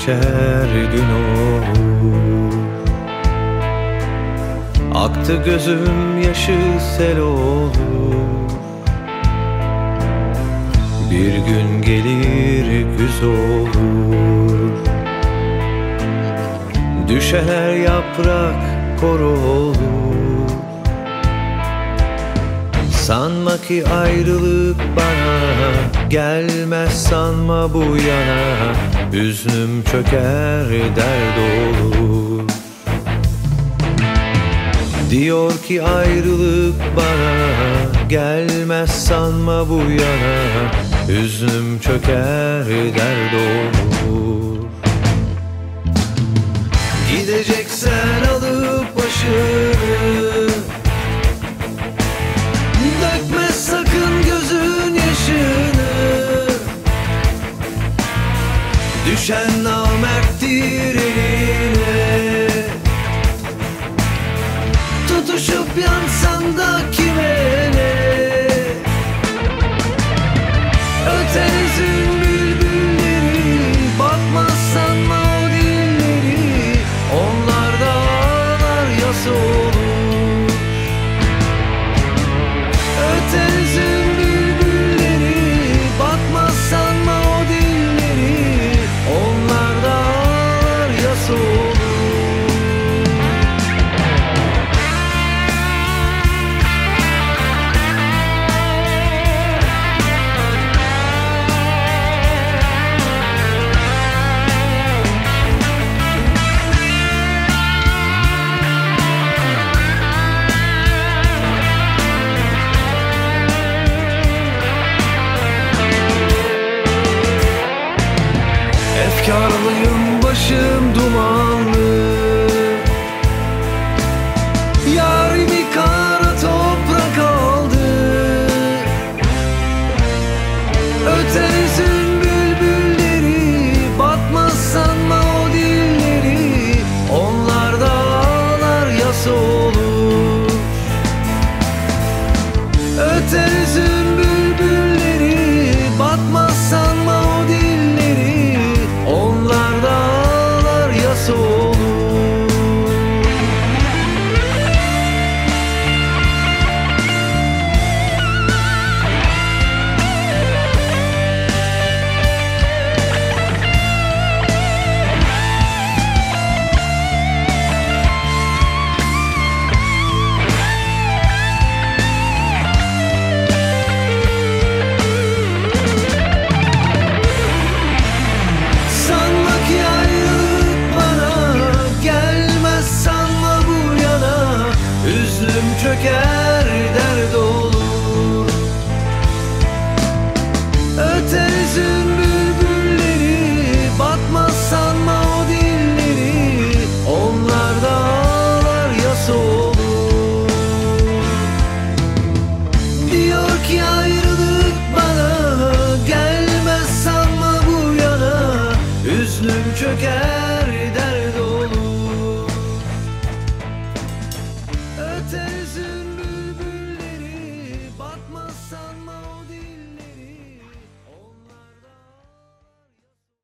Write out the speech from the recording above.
geçer gün olur. Aktı gözüm yaşı sel olur. Bir gün gelir güz olur. Düşen her yaprak koru olur. Sanma ki ayrılık bana gelmez, sanma bu yana. Hüznüm çöker dert olur. Diyor ki ayrılık bana gelmez, sanma bu yana. Hüznüm çöker dert olur. Gideceksen alıp başını, dökme sakın gözün yaşını. Düşen namerttir eline. Tutuşup yansan da kime ne? Ötenizin bülbülleri, bakmazsan mı o dilleri? Onlarda ağlar yas olur. Ötenizin bülbülleri, bakmazsan mı o dilleri? Onlarda ağlar yas olur. Efkarlıyım, başım dumanlı. Yarimi kara toprak aldı. Ötenizin bülbülleri, bakmazsan mı o dilleri? Onlarda ağlar yas olur. Ötenizin bülbülleri, bakmazsan mı o dilleri? Onlarda ağlar yas olur. Çöker dert olur. Ötenizin bülbülleri, bakmazsan mı o dilleri? Onlarda ağlar yas olur. Diyor ki ayrılık bana gelmez, sanma bu yana. Hüznüm çöker dert olur. Ötenizin